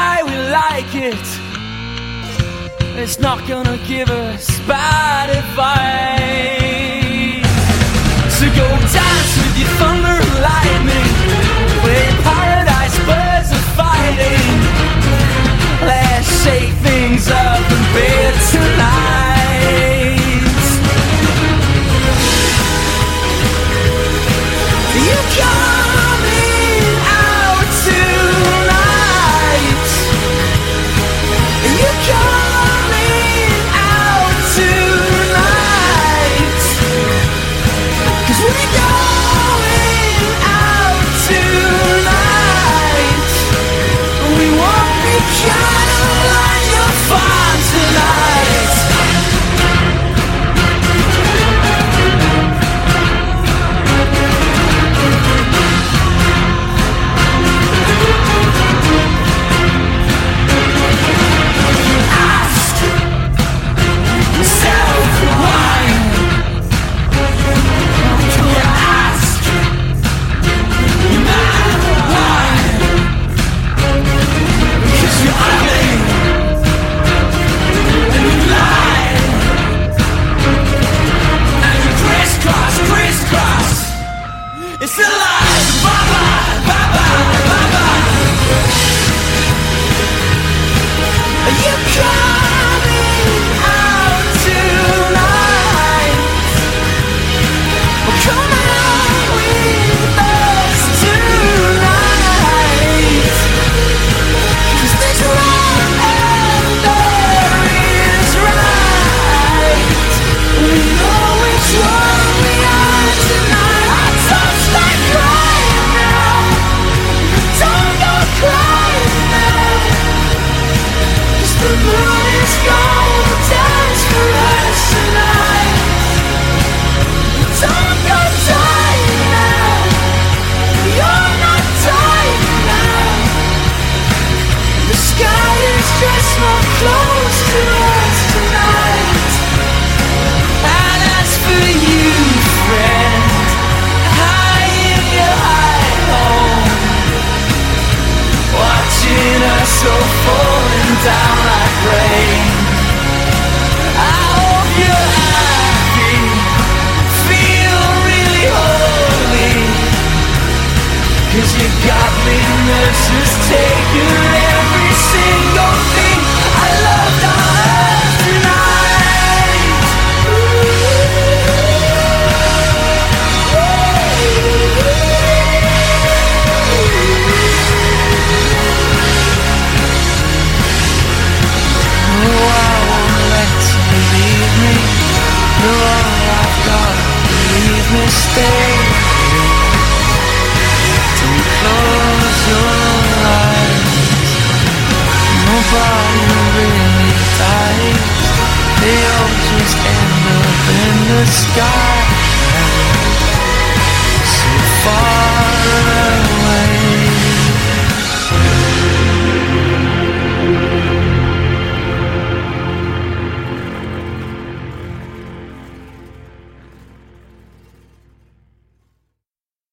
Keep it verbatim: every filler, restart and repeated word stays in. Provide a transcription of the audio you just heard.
why we like it. It's not gonna give us bad advice. So go dance with your thunder and lightning, where paradise birds are fighting. Let's shake things up in bed tonight. You coming out tonight? You coming out tonight? 'Cause we're going out tonight. We won't be kind of like your fun tonight. Ask yourself why. Can you ask your man why? 'Cause you're ugly and you lie and you crisscross, crisscross. It's a lie. Bye bye, bye bye, bye bye. Are you coming out tonight? Well, come out with us tonight. 'Cause there's wrong and there is right. We know which one we are tonight. I touch that crying now. Don't go crying now. 'Cause the moon is gonna dance for us tonight. Don't go dying now. You're not dying now. The sky is just not close to us tonight. And as for you, friend, high in your high home, watching us all falling down like rain. I hope you're happy, feel really holy, 'cause your godliness has taken every single thing I loved on earth tonight. No, I won't let you leave me. No, all I've got, leave me stay. Don't close your eyes. Nobody really dies. They all just end up in the sky.